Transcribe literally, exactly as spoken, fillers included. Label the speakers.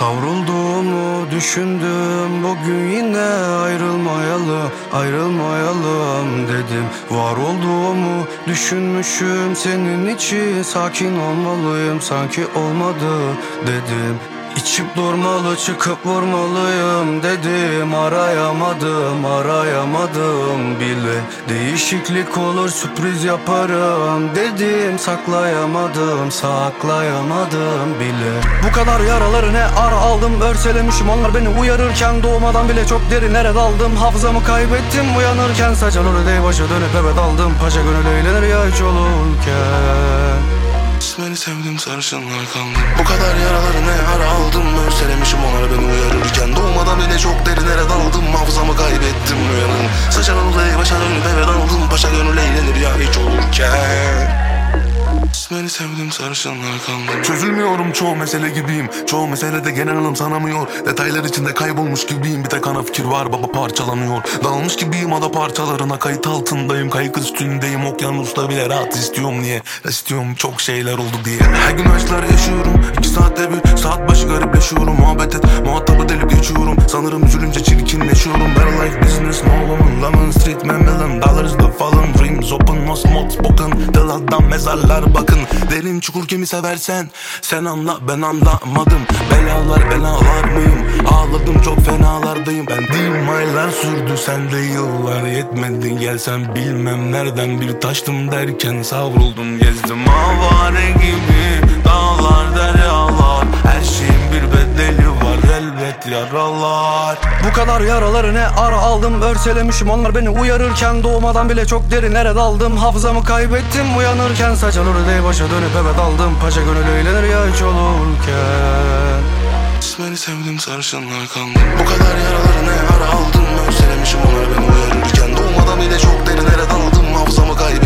Speaker 1: Savrulduğumu düşündüm bugün yine ayrılmayalım, ayrılmayalım dedim. Var olduğumu düşünmüşüm senin için, sakin olmalıyım sanki olmadı dedim. İçip durmalı çıkıp vurmalıyım dedim. Arayamadım arayamadım bile. Değişiklik olur sürpriz yaparım dedim. Saklayamadım saklayamadım bile. Bu kadar yaraları ne ara aldım, örselemişim onlar beni uyarırken. Doğmadan bile çok derinlere daldım, hafızamı kaybettim uyanırken. Saçan orada başa dönüp eve daldım, paşa gönül eğlenir ya hiç olurken.
Speaker 2: Beni sevdim sarışınlar kandım. Bu kadar yaraları ne ara aldım, örselemişim onlar beni uyarırken. Doğmadan bile çok derinlere daldım, hafızamı kaybettim uyanın. Sıçan odayı başa dönüp eve daldım, paşa gönül eğlenir ya hiç olurken. Beni sevdim sarışınlar kandım. Çözülmüyorum çoğu mesele gibiyim. Çoğu meselede genel anlam sanamıyor. Detaylar içinde kaybolmuş gibiyim. Bir tek ana fikir var baba parçalanıyor. Dağılmış gibiyim ada parçalarına, kayıt altındayım. Kaygı üstündeyim okyanusta bile rahat istiyorum. Niye istiyorum çok şeyler oldu diye. Her gün aşklar yaşıyorum. İki saatte bir saat başı garipleşiyorum. Muhabbet et muhatabı delip geçiyorum. Sanırım üzülünce çirkinleşiyorum. Better life business no woman. Lemon street man million dollars the fallen. Dreams open no smoke spoken. Del adam mezarlar bakın. Derin çukur kimi seversen sen anla ben anlamadım. Belalar belalar mıyım? Ağladım çok fenalardayım. Ben değil aylar sürdü sende yıllar yetmedi. Gelsen bilmem nereden bir taştım derken savruldum gezdim. Avare gibi dağlar deryalar. Her şeyin bir bedeli var elbet yaralar.
Speaker 1: Bu kadar yaraları ne ara aldım, örselemişim onlar beni uyarırken. Doğmadan bile çok derinlere daldım, hafızamı kaybettim uyanırken. Saçan orada başa dönüp eve daldım, paşa gönül eğlenir ya hiç olurken.
Speaker 2: Beni sevdim sarışınlar kandım. Bu kadar yaraları ne ara aldım, örselemişim onlar beni uyarırken. Doğmadan bile çok derinlere daldım, hafızamı kaybettim